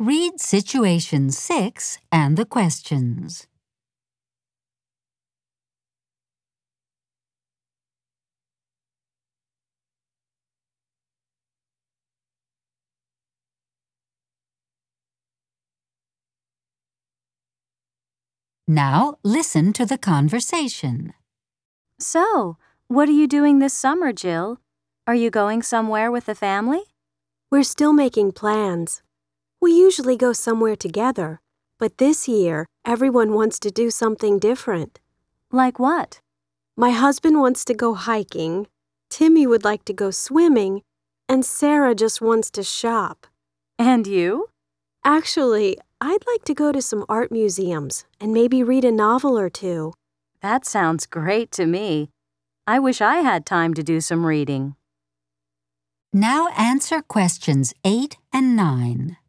Read Situation 6 and the questions. Now listen to the conversation. So, what are you doing this summer, Jill? Are you going somewhere with the family? We're still making plans. We usually go somewhere together, but this year, everyone wants to do something different. Like what? My husband wants to go hiking, Timmy would like to go swimming, and Sarah just wants to shop. And you? Actually, I'd like to go to some art museums and maybe read a novel or two. That sounds great to me. I wish I had time to do some reading. Now answer questions 8 and 9.